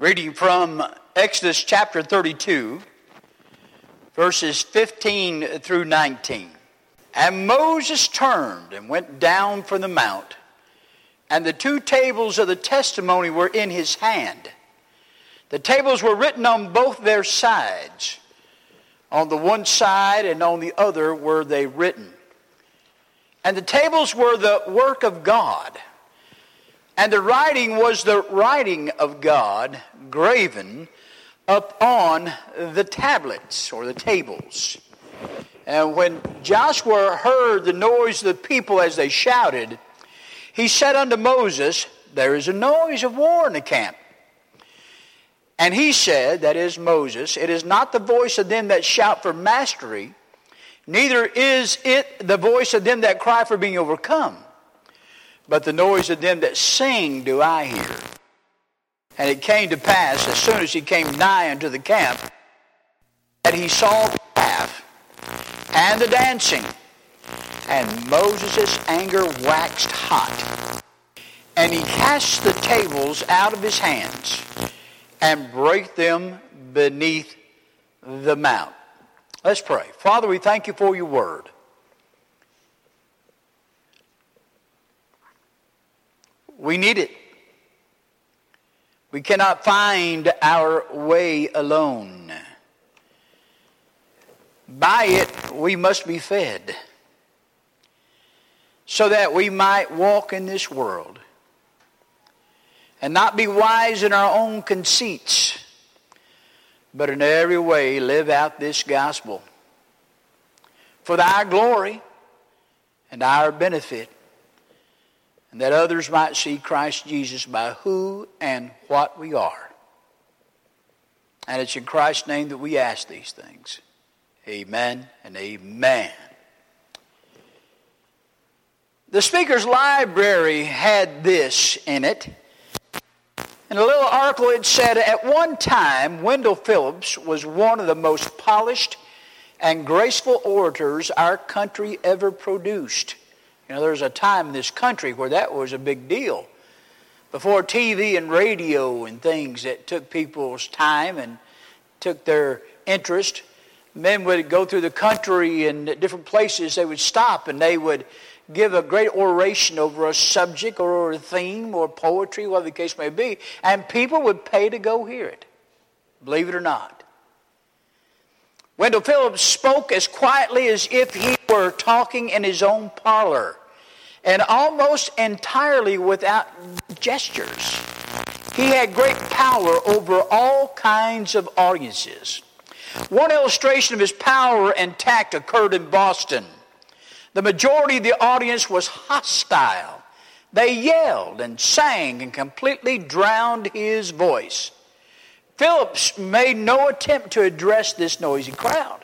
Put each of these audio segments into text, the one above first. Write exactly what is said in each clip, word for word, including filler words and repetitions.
Reading from Exodus chapter thirty-two, verses fifteen through nineteen. And Moses turned and went down from the mount, and the two tables of the testimony were in his hand. The tables were written on both their sides. On the one side and on the other were they written. And the tables were the work of God. And the writing was the writing of God graven upon the tablets or the tables. And when Joshua heard the noise of the people as they shouted, he said unto Moses, There is a noise of war in the camp. And he said, that is Moses, It is not the voice of them that shout for mastery, neither is it the voice of them that cry for being overcome. But the noise of them that sing do I hear. And it came to pass, as soon as he came nigh unto the camp, that he saw the calf and the dancing. And Moses' anger waxed hot. And he cast the tables out of his hands, and brake them beneath the mount. Let's pray. Father, we thank you for your word. We need it. We cannot find our way alone. By it, we must be fed, so that we might walk in this world and not be wise in our own conceits, but in every way live out this gospel for thy glory and our benefit, and that others might see Christ Jesus by who and what we are. And it's in Christ's name that we ask these things. Amen and amen. The Speaker's Library had this in it. In a little article it said, at one time, Wendell Phillips was one of the most polished and graceful orators our country ever produced. You know, there was a time in this country where that was a big deal. Before T V and radio and things that took people's time and took their interest, men would go through the country and at different places they would stop and they would give a great oration over a subject or a theme or poetry, whatever the case may be, and people would pay to go hear it, believe it or not. Wendell Phillips spoke as quietly as if he were talking in his own parlor, and almost entirely without gestures. He had great power over all kinds of audiences. One illustration of his power and tact occurred in Boston. The majority of the audience was hostile. They yelled and sang and completely drowned his voice. Phillips made no attempt to address this noisy crowd,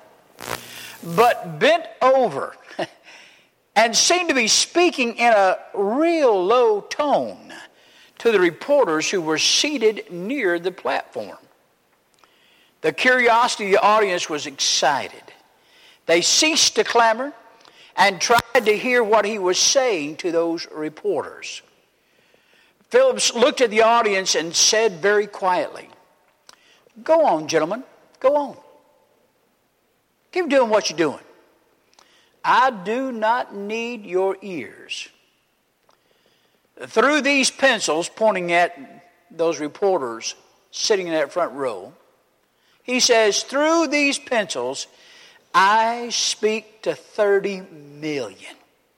but bent over and seemed to be speaking in a real low tone to the reporters who were seated near the platform. The curiosity of the audience was excited. They ceased to clamor and tried to hear what he was saying to those reporters. Phillips looked at the audience and said very quietly, Go on, gentlemen, go on. Keep doing what you're doing. I do not need your ears. Through these pencils, pointing at those reporters sitting in that front row, he says, through these pencils, I speak to thirty million.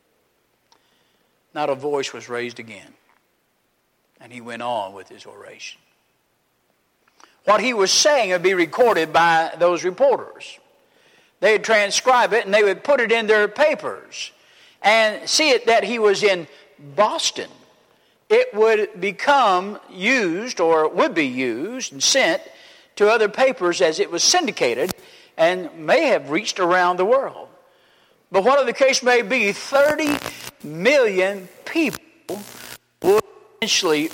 Not a voice was raised again. And he went on with his oration. What he was saying would be recorded by those reporters. They would transcribe it and they would put it in their papers. And see it that he was in Boston. It would become used or would be used and sent to other papers as it was syndicated and may have reached around the world. But whatever the case may be, thirty million people would eventually,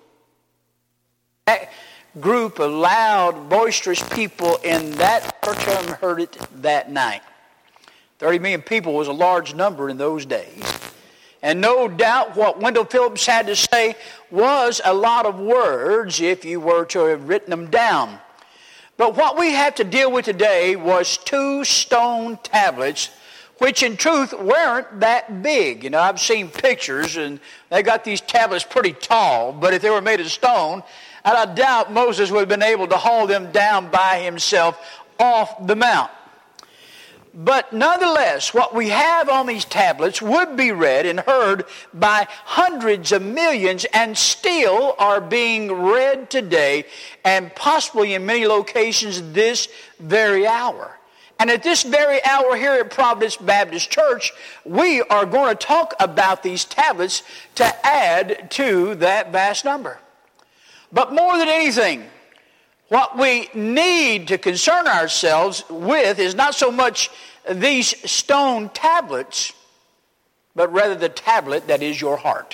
that group of loud, boisterous people in that auditorium heard it that night. thirty million people was a large number in those days. And no doubt what Wendell Phillips had to say was a lot of words if you were to have written them down. But what we have to deal with today was two stone tablets, which in truth weren't that big. You know, I've seen pictures and they got these tablets pretty tall, but if they were made of stone, I doubt Moses would have been able to haul them down by himself off the mount. But nonetheless, what we have on these tablets would be read and heard by hundreds of millions and still are being read today and possibly in many locations this very hour. And at this very hour here at Providence Baptist Church, we are going to talk about these tablets to add to that vast number. But more than anything, what we need to concern ourselves with is not so much these stone tablets, but rather the tablet that is your heart.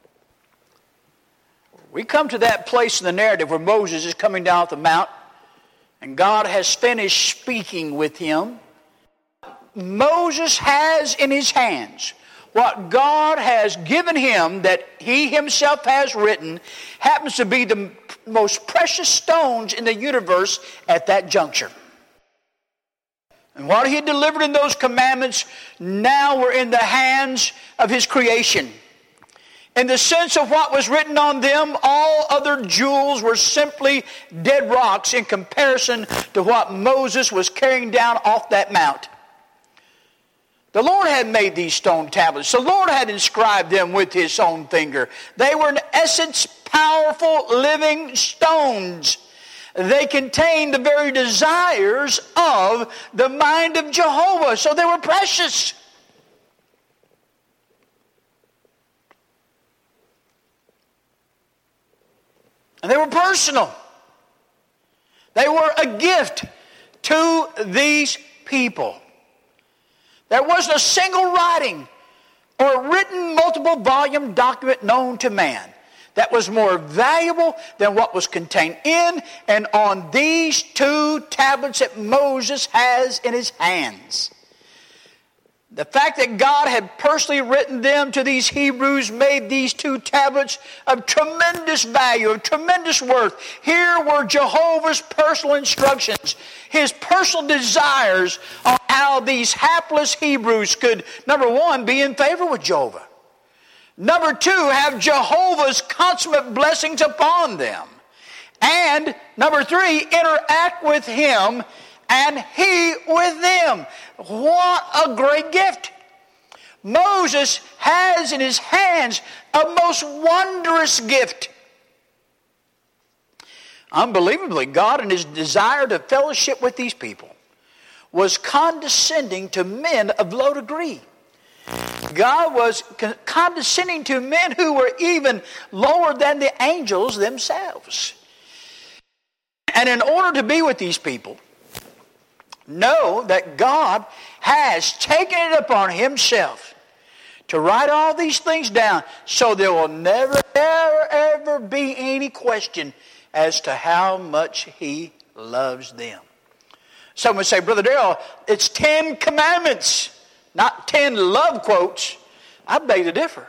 We come to that place in the narrative where Moses is coming down off the mount, and God has finished speaking with him. Moses has in his hands what God has given him that he himself has written, happens to be the most precious stones in the universe at that juncture. And what he had delivered in those commandments now were in the hands of his creation. In the sense of what was written on them, all other jewels were simply dead rocks in comparison to what Moses was carrying down off that mount. The Lord had made these stone tablets. The Lord had inscribed them with his own finger. They were in essence powerful living stones. They contained the very desires of the mind of Jehovah. So they were precious. And they were personal. They were a gift to these people. There wasn't a single writing or written multiple volume document known to man that was more valuable than what was contained in and on these two tablets that Moses has in his hands. The fact that God had personally written them to these Hebrews made these two tablets of tremendous value, of tremendous worth. Here were Jehovah's personal instructions, his personal desires on how these hapless Hebrews could, number one, be in favor with Jehovah. Number two, have Jehovah's consummate blessings upon them. And number three, interact with him and he with them. What a great gift. Moses has in his hands a most wondrous gift. Unbelievably, God in his desire to fellowship with these people was condescending to men of low degree. God was condescending to men who were even lower than the angels themselves. And in order to be with these people, know that God has taken it upon himself to write all these things down so there will never, ever, ever be any question as to how much he loves them. Someone say, Brother Darrell, it's ten commandments, not ten love quotes. I beg to differ.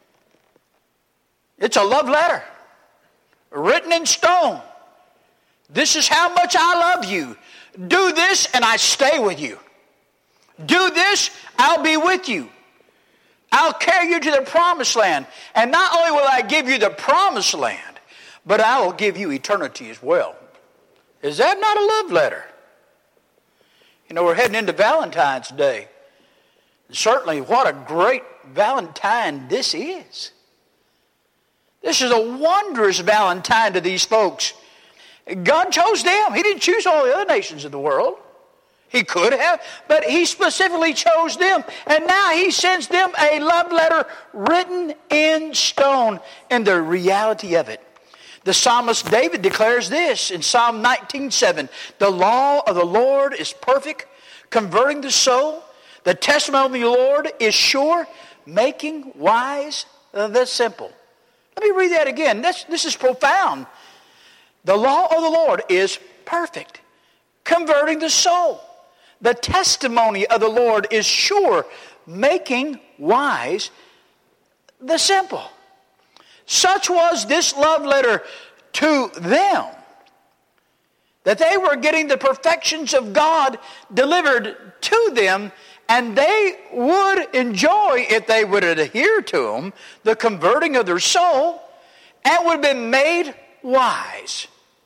It's a love letter written in stone. This is how much I love you. Do this and I stay with you. Do this, I'll be with you. I'll carry you to the promised land. And not only will I give you the promised land, but I will give you eternity as well. Is that not a love letter? You know, we're heading into Valentine's Day. And certainly what a great Valentine this is. This is a wondrous Valentine to these folks. God chose them. He didn't choose all the other nations of the world. He could have, but he specifically chose them. And now he sends them a love letter written in stone and the reality of it. The psalmist David declares this in Psalm nineteen seven. The law of the Lord is perfect, converting the soul. The testimony of the Lord is sure, making wise the simple. Let me read that again. This, this is profound. The law of the Lord is perfect, converting the soul. The testimony of the Lord is sure, making wise the simple. Such was this love letter to them that they were getting the perfections of God delivered to them, and they would enjoy, if they would adhere to them, the converting of their soul, and would have been made wise.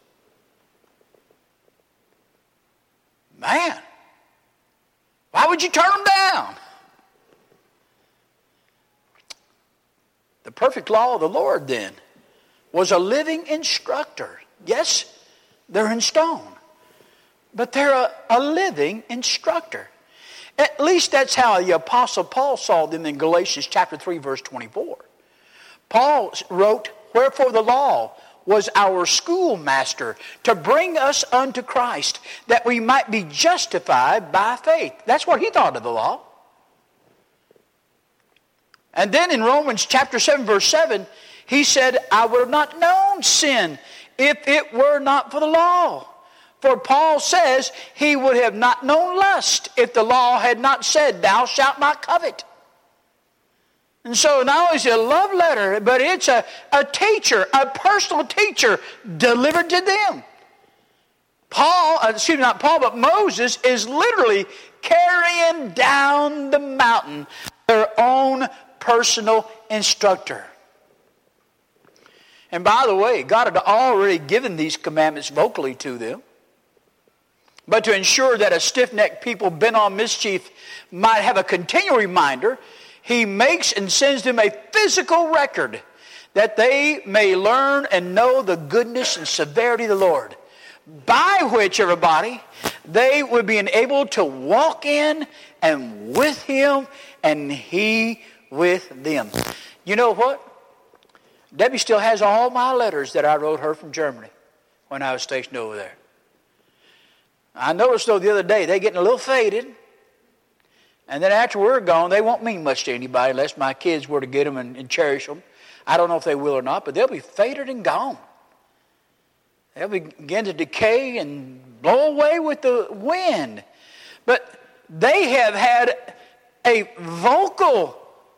Man, why would you turn them down? The perfect law of the Lord then was a living instructor. Yes, they're in stone, but they're a, a living instructor. At least that's how the Apostle Paul saw them in Galatians chapter three, verse twenty-four. Paul wrote, "Wherefore the law was our schoolmaster to bring us unto Christ, that we might be justified by faith." That's what he thought of the law. And then in Romans chapter seven, verse seven, he said, "I would have not known sin if it were not for the law." For Paul says he would have not known lust if the law had not said, "Thou shalt not covet." And so not only is it a love letter, but it's a, a teacher, a personal teacher delivered to them. Paul, excuse me, not Paul, but Moses is literally carrying down the mountain their own personal instructor. And by the way, God had already given these commandments vocally to them. But to ensure that a stiff-necked people bent on mischief might have a continual reminder, he makes and sends them a physical record that they may learn and know the goodness and severity of the Lord, by which, everybody, they would be enabled to walk in and with him and he with them. You know what? Debbie still has all my letters that I wrote her from Germany when I was stationed over there. I noticed, though, the other day, they're getting a little faded. And then after we're gone, they won't mean much to anybody unless my kids were to get them and, and cherish them. I don't know if they will or not, but they'll be faded and gone. They'll begin to decay and blow away with the wind. But they have had a vocal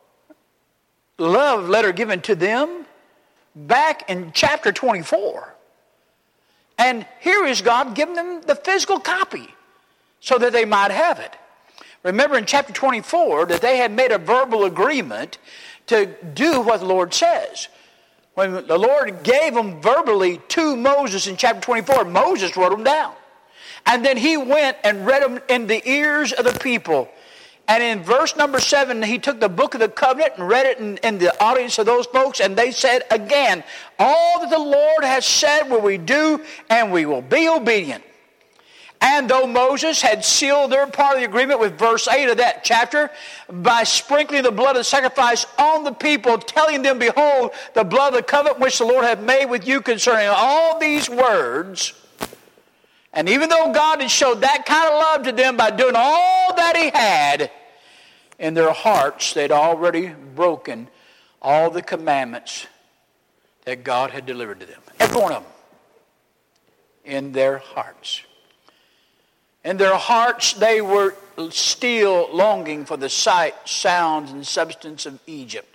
love letter given to them back in chapter twenty-four. And here is God giving them the physical copy so that they might have it. Remember in chapter twenty-four that they had made a verbal agreement to do what the Lord says. When the Lord gave them verbally to Moses in chapter twenty-four, Moses wrote them down. And then he went and read them in the ears of the people. And in verse number seven, he took the book of the covenant and read it in, in the audience of those folks. And they said again, "All that the Lord has said will we do, and we will be obedient." And though Moses had sealed their part of the agreement with verse eight of that chapter by sprinkling the blood of the sacrifice on the people, telling them, "Behold, the blood of the covenant which the Lord hath made with you concerning all these words." And even though God had showed that kind of love to them by doing all that he had, in their hearts they'd already broken all the commandments that God had delivered to them. Every one of them. In their hearts. In their hearts they were still longing for the sight, sounds, and substance of Egypt.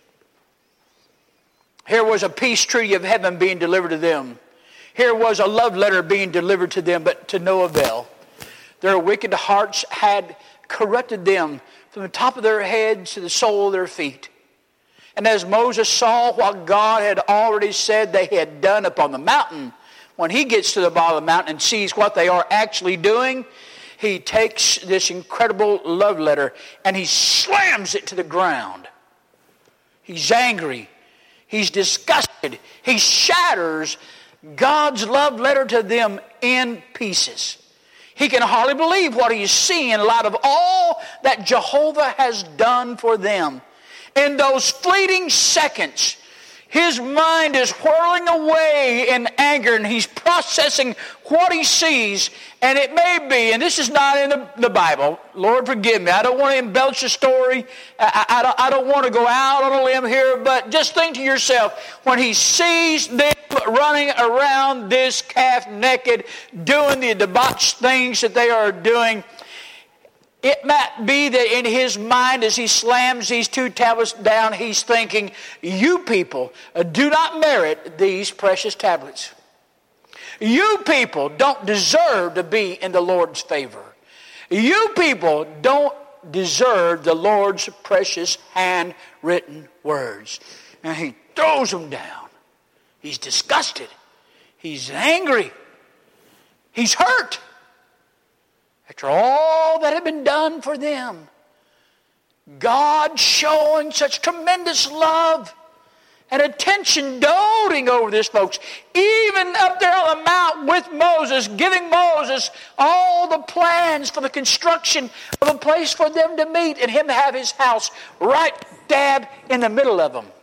Here was a peace treaty of heaven being delivered to them. Here was a love letter being delivered to them, but to no avail. Their wicked hearts had corrupted them from the top of their heads to the sole of their feet. And as Moses saw what God had already said they had done upon the mountain, when he gets to the bottom of the mountain and sees what they are actually doing, he takes this incredible love letter and he slams it to the ground. He's angry. He's disgusted. He shatters God's love letter to them in pieces. He can hardly believe what he's seeing in light of all that Jehovah has done for them. In those fleeting seconds, his mind is whirling away in anger and he's processing what he sees. And it may be, and this is not in the, the Bible, Lord forgive me, I don't want to embellish the story, I, I, don't, I don't want to go out on a limb here, but just think to yourself, when he sees them running around this calf naked, doing the debauched things that they are doing, It might be that in his mind, as he slams these two tablets down, he's thinking, you people do not merit these precious tablets. You people don't deserve to be in the Lord's favor. You people don't deserve the Lord's precious handwritten words. And he throws them down. He's disgusted. He's angry. He's hurt. After all that had been done for them, God showing such tremendous love and attention, doting over this, folks. Even up there on the mount with Moses, giving Moses all the plans for the construction of a place for them to meet and him to have his house right dab in the middle of them.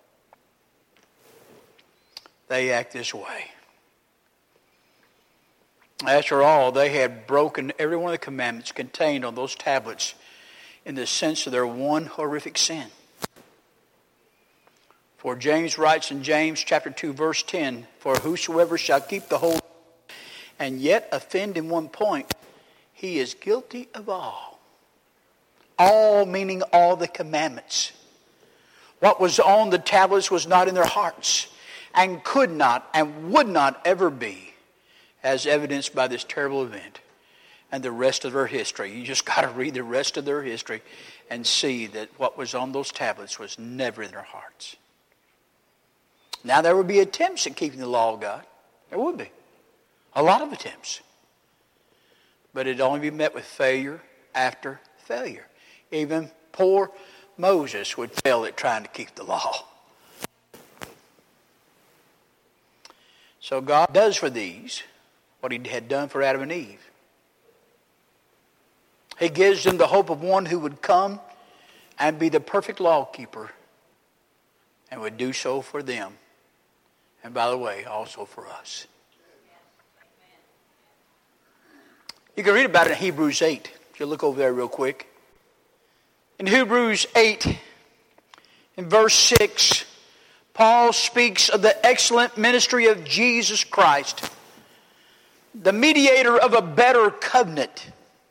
They act this way. After all, they had broken every one of the commandments contained on those tablets in the sense of their one horrific sin. For James writes in James chapter two, verse ten, for whosoever shall keep the whole and yet offend in one point, he is guilty of all. All meaning all the commandments. What was on the tablets was not in their hearts and could not and would not ever be, as evidenced by this terrible event and the rest of their history. You just got to read the rest of their history and see that what was on those tablets was never in their hearts. Now there would be attempts at keeping the law of God. There would be. A lot of attempts. But it'd only be met with failure after failure. Even poor Moses would fail at trying to keep the law. So God does for these what he had done for Adam and Eve. He gives them the hope of one who would come and be the perfect law keeper and would do so for them. And by the way, also for us. You can read about it in Hebrews eight. If you look over there real quick. In Hebrews eight, in verse six, Paul speaks of the excellent ministry of Jesus Christ, the mediator of a better covenant.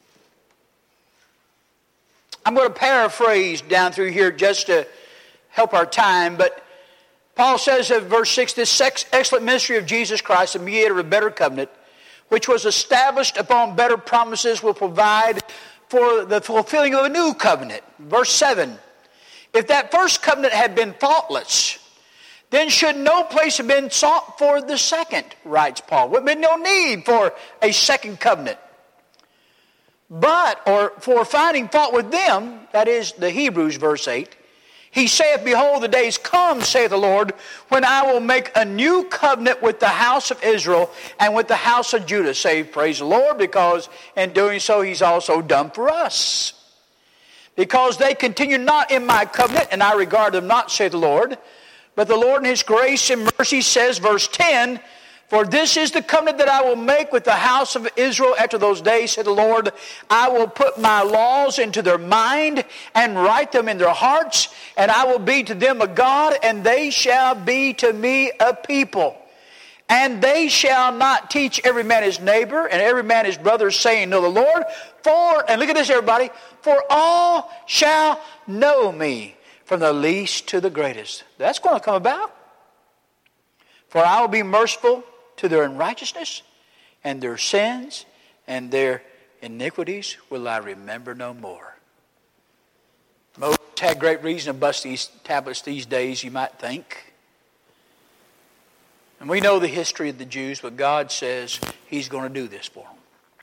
I'm going to paraphrase down through here just to help our time, but Paul says in verse six, this excellent ministry of Jesus Christ, the mediator of a better covenant, which was established upon better promises, will provide for the fulfilling of a new covenant. Verse seven, if that first covenant had been faultless, then should no place have been sought for the second, writes Paul. There would have been no need for a second covenant. But, or for finding fault with them, that is the Hebrews, verse eight, he saith, behold, the days come, saith the Lord, when I will make a new covenant with the house of Israel and with the house of Judah. Say, praise the Lord, because in doing so he's also done for us. Because they continue not in my covenant, and I regard them not, saith the Lord. But the Lord in his grace and mercy says, verse ten, for this is the covenant that I will make with the house of Israel after those days, said the Lord. I will put my laws into their mind and write them in their hearts, and I will be to them a God, and they shall be to me a people. And they shall not teach every man his neighbor and every man his brother, saying, know the Lord. For, and look at this, everybody, for all shall know me, from the least to the greatest. That's going to come about. For I will be merciful to their unrighteousness, and their sins and their iniquities will I remember no more. Moses had great reason to bust these tablets these days, you might think. And we know the history of the Jews, but God says he's going to do this for them.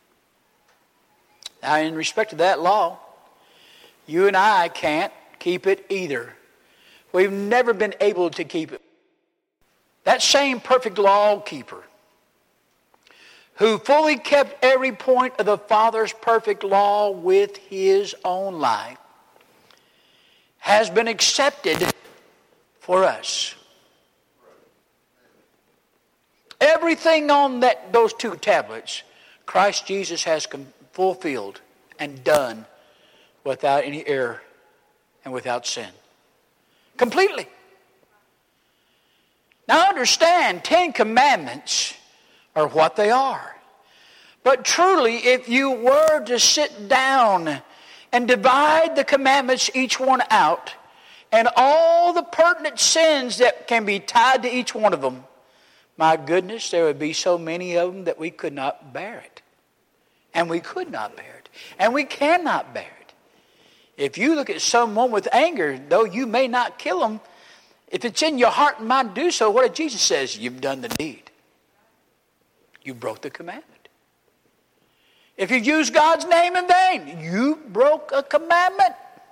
Now, in respect to that law, you and I can't keep it either. We've never been able to keep it. That same perfect law keeper who fully kept every point of the Father's perfect law with his own life has been accepted for us. Everything on that those two tablets, Christ Jesus has fulfilled and done without any error and without sin. Completely. Now understand, Ten Commandments are what they are. But truly, if you were to sit down and divide the commandments, each one out, and all the pertinent sins that can be tied to each one of them, my goodness, there would be so many of them that we could not bear it. And we could not bear it. And we cannot bear it. If you look at someone with anger, though you may not kill them, if it's in your heart and mind to do so, what did Jesus says? You've done the deed. You broke the commandment. If you've used God's name in vain, you broke a commandment.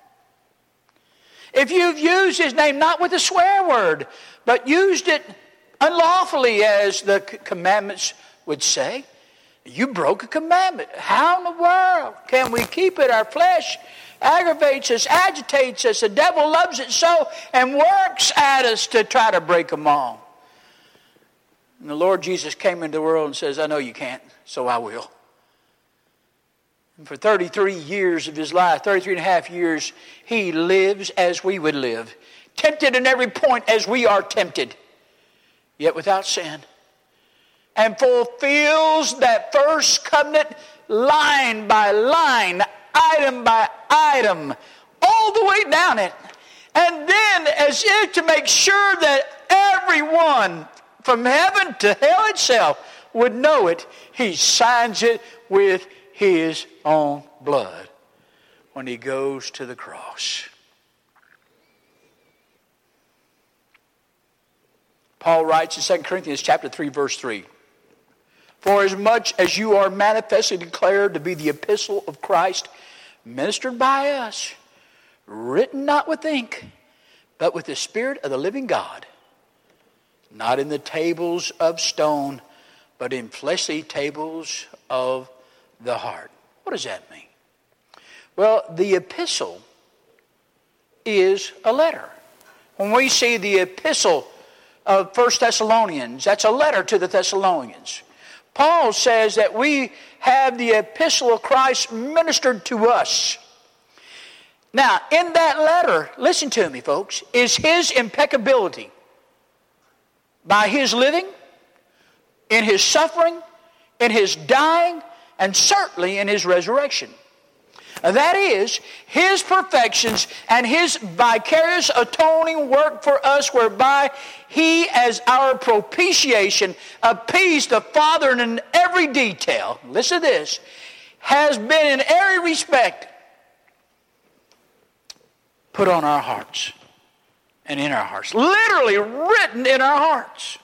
If you've used His name not with a swear word, but used it unlawfully, as the commandments would say, you broke a commandment. How in the world can we keep it? Our flesh aggravates us, agitates us. The devil loves it so and works at us to try to break them all. And the Lord Jesus came into the world and says, I know you can't, so I will. And for thirty-three years of His life, thirty-three and a half years, He lives as we would live. Tempted in every point as we are tempted, yet without sin. And fulfills that first covenant line by line, item by item, all the way down it. And then, as if to make sure that everyone from heaven to hell itself would know it, He signs it with His own blood when He goes to the cross. Paul writes in Second Corinthians chapter three, verse three, for as much as you are manifestly declared to be the epistle of Christ, ministered by us, written not with ink, but with the Spirit of the living God, not in the tables of stone, but in fleshly tables of the heart. What does that mean? Well, the epistle is a letter. When we see the epistle of First Thessalonians, that's a letter to the Thessalonians. Paul says that we have the epistle of Christ ministered to us. Now, in that letter, listen to me, folks, is His impeccability by His living, in His suffering, in His dying, and certainly in His resurrection. That is, His perfections and His vicarious atoning work for us, whereby He, as our propitiation, appeased the Father in every detail. Listen to this. Has been in every respect put on our hearts and in our hearts. Literally written in our hearts.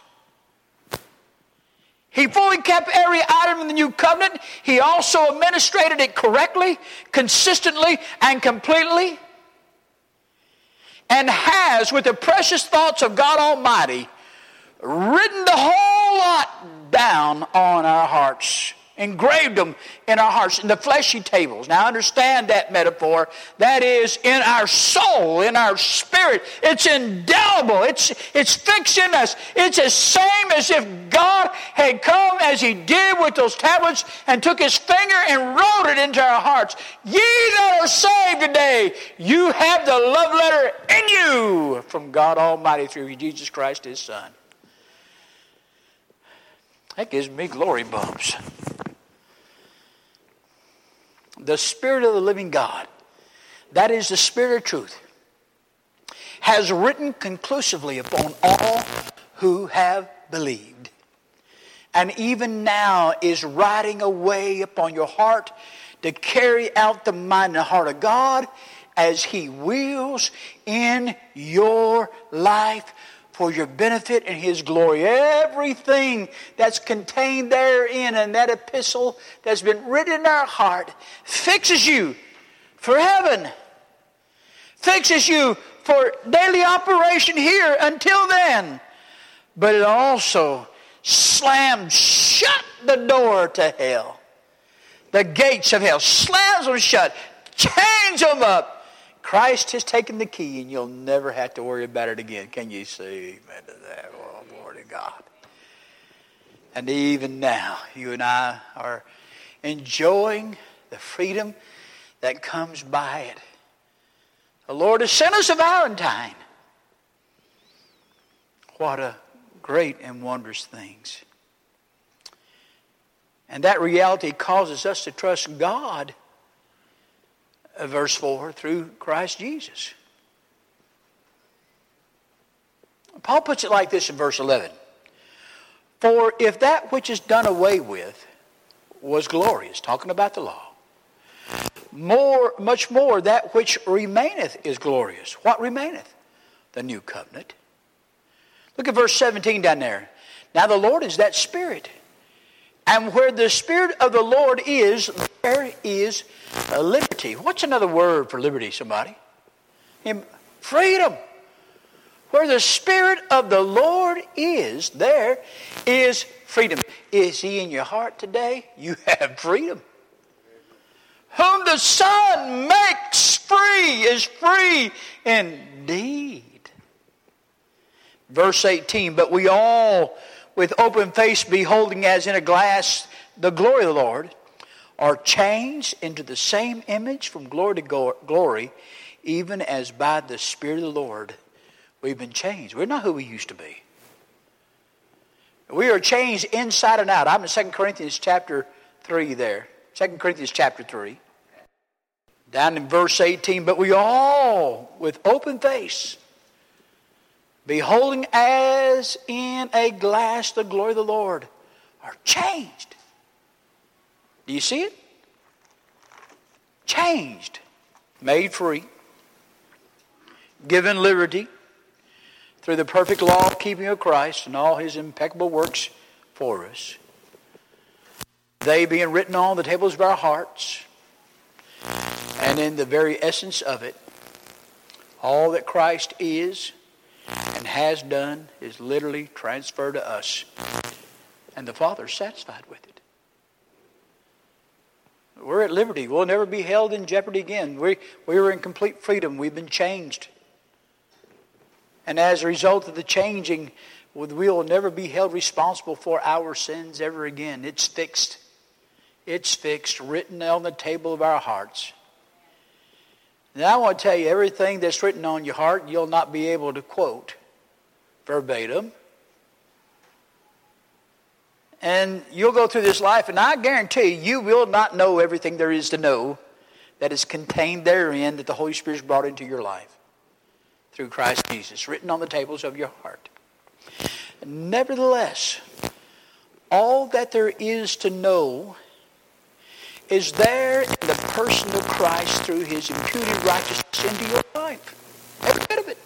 He fully kept every item in the new covenant. He also administrated it correctly, consistently, and completely. And has, with the precious thoughts of God Almighty, written the whole lot down on our hearts. Engraved them in our hearts, in the fleshy tables. Now understand that metaphor. That is in our soul, in our spirit. It's indelible. It's, it's fixed in us. It's the same as if God had come as He did with those tablets and took His finger and wrote it into our hearts. Ye that are saved today, you have the love letter in you from God Almighty through Jesus Christ His Son. That gives me glory bumps. The Spirit of the living God, that is the Spirit of truth, has written conclusively upon all who have believed. And even now is writing away upon your heart to carry out the mind and the heart of God as He wills in your life for your benefit and His glory. Everything that's contained therein in that epistle that's been written in our heart fixes you for heaven. Fixes you for daily operation here until then. But it also slams shut the door to hell. The gates of hell. Slams them shut. Chains them up. Christ has taken the key and you'll never have to worry about it again. Can you say amen to that? Oh, glory to God. And even now, you and I are enjoying the freedom that comes by it. The Lord has sent us a Valentine. What a great and wondrous things. And that reality causes us to trust God verse four, through Christ Jesus. Paul puts it like this in verse eleven. For if that which is done away with was glorious, talking about the law, more, much more that which remaineth is glorious. What remaineth? The new covenant. Look at verse seventeen down there. Now the Lord is that Spirit. And where the Spirit of the Lord is, there is liberty. What's another word for liberty, somebody? Freedom. Where the Spirit of the Lord is, there is freedom. Is He in your heart today? You have freedom. Whom the Son makes free is free indeed. Verse eighteen, but we all with open face beholding as in a glass the glory of the Lord are changed into the same image from glory to glory, even as by the Spirit of the Lord we've been changed. We're not who we used to be. We are changed inside and out. I'm in Second Corinthians chapter three there. Second Corinthians chapter three. Down in verse eighteen, but we all with open face, beholding as in a glass the glory of the Lord, are changed. Do you see it? Changed. Made free. Given liberty through the perfect law of keeping of Christ and all His impeccable works for us. They being written on the tables of our hearts, and in the very essence of it, all that Christ is and has done is literally transferred to us. And the Father is satisfied with it. We're at liberty. We'll never be held in jeopardy again. We, we were in complete freedom. We've been changed. And as a result of the changing, we will never be held responsible for our sins ever again. It's fixed. It's fixed, written on the table of our hearts. Now I want to tell you, everything that's written on your heart, you'll not be able to quote verbatim. And you'll go through this life, and I guarantee you, you will not know everything there is to know that is contained therein that the Holy Spirit has brought into your life through Christ Jesus, written on the tables of your heart. Nevertheless, all that there is to know is there in the person of Christ through His imputed righteousness into your life. Every bit of it.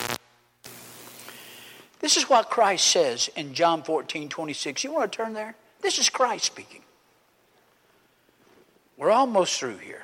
This is what Christ says in John fourteen twenty-six. You want to turn there? This is Christ speaking. We're almost through here.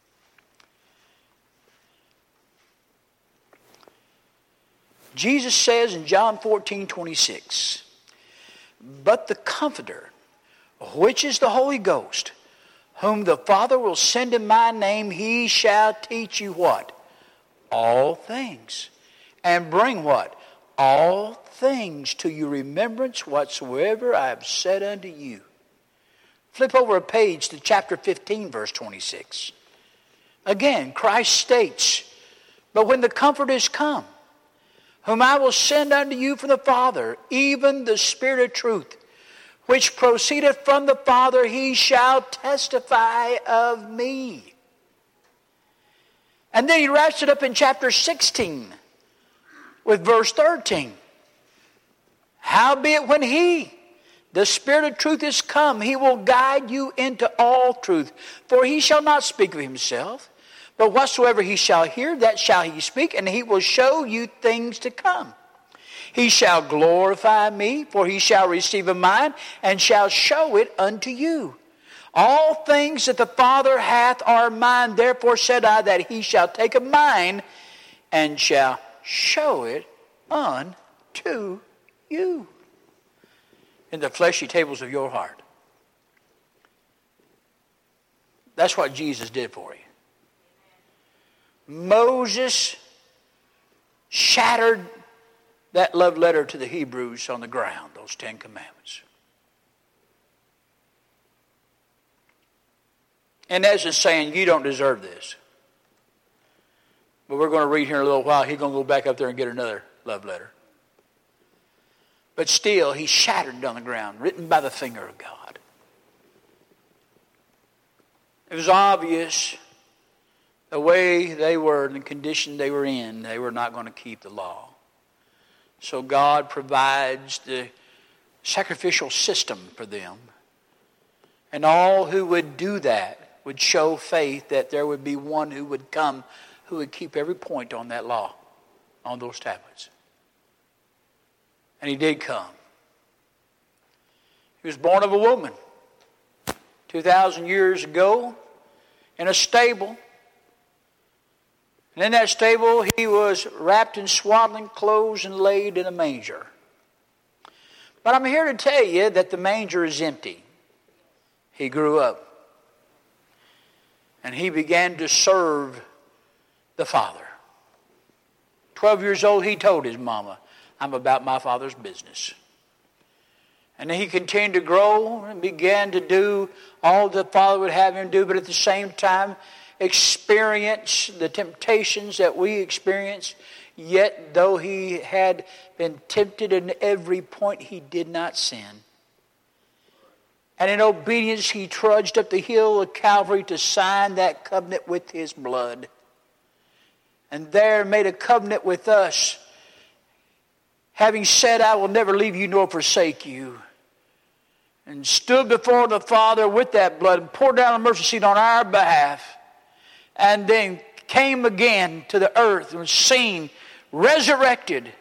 Jesus says in John fourteen twenty-six, but the Comforter, which is the Holy Ghost, whom the Father will send in my name, He shall teach you what? All things. And bring what? All things to your remembrance whatsoever I have said unto you. Flip over a page to chapter fifteen, verse twenty-six. Again, Christ states, but when the Comforter is come, whom I will send unto you from the Father, even the Spirit of truth, which proceedeth from the Father, He shall testify of me. And then he wraps it up in chapter sixteen with verse thirteen. Howbeit when He, the Spirit of truth, is come, He will guide you into all truth. For He shall not speak of Himself, but whatsoever He shall hear, that shall He speak, and He will show you things to come. He shall glorify me, for He shall receive of mine, and shall show it unto you. All things that the Father hath are mine, therefore said I, that He shall take of mine, and shall show it unto you. In the fleshy tables of your heart. That's what Jesus did for you. Moses shattered that love letter to the Hebrews on the ground, those Ten Commandments. And as is saying, you don't deserve this. But we're going to read here in a little while, he's going to go back up there and get another love letter. But still, he shattered it on the ground, written by the finger of God. It was obvious the way they were and the condition they were in, they were not going to keep the law. So God provides the sacrificial system for them. And all who would do that would show faith that there would be one who would come who would keep every point on that law, on those tablets. And he did come. He was born of a woman two thousand years ago in a stable. And in that stable he was wrapped in swaddling clothes and laid in a manger. But I'm here to tell you that the manger is empty. He grew up. And he began to serve the Father. Twelve years old, he told his mama, I'm about my Father's business. And then he continued to grow and began to do all the Father would have him do, but at the same time experience the temptations that we experience. Yet though he had been tempted in every point, he did not sin. And in obedience, he trudged up the hill of Calvary to sign that covenant with his blood. And there made a covenant with us, having said, I will never leave you nor forsake you. And stood before the Father with that blood and poured down a mercy seat on our behalf. And then came again to the earth and was seen, resurrected.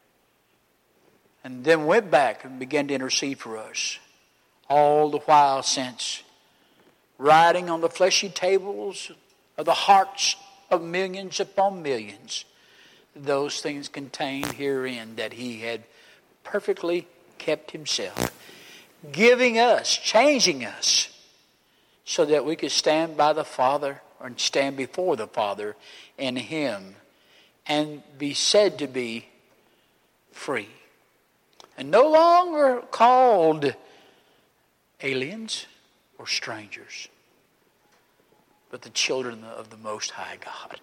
And then went back and began to intercede for us. All the while since, riding on the fleshy tables of the hearts of millions upon millions, those things contained herein that he had perfectly kept himself, giving us, changing us, so that we could stand by the Father or stand before the Father in him and be said to be free. And no longer called aliens or strangers, but the children of the Most High God.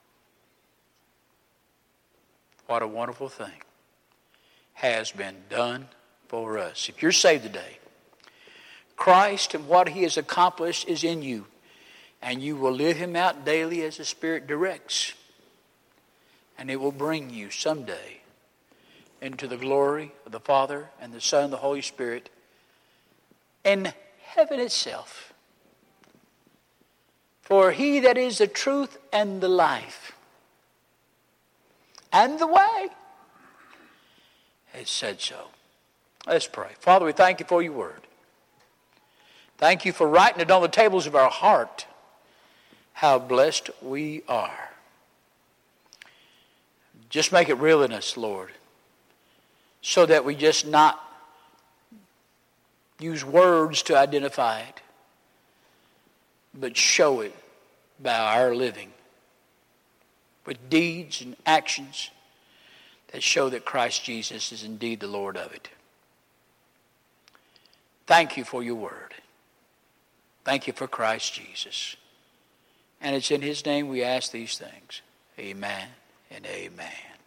What a wonderful thing has been done for us. If you're saved today, Christ and what he has accomplished is in you, and you will live him out daily as the Spirit directs, and it will bring you someday into the glory of the Father and the Son and the Holy Spirit in heaven itself. For he that is the truth and the life and the way has said so. Let's pray. Father, we thank you for your word. Thank you for writing it on the tables of our heart. How blessed we are. Just make it real in us, Lord, so that we just not use words to identify it, but show it by our living with deeds and actions that show that Christ Jesus is indeed the Lord of it. Thank you for your word. Thank you for Christ Jesus. And it's in his name we ask these things. Amen and amen.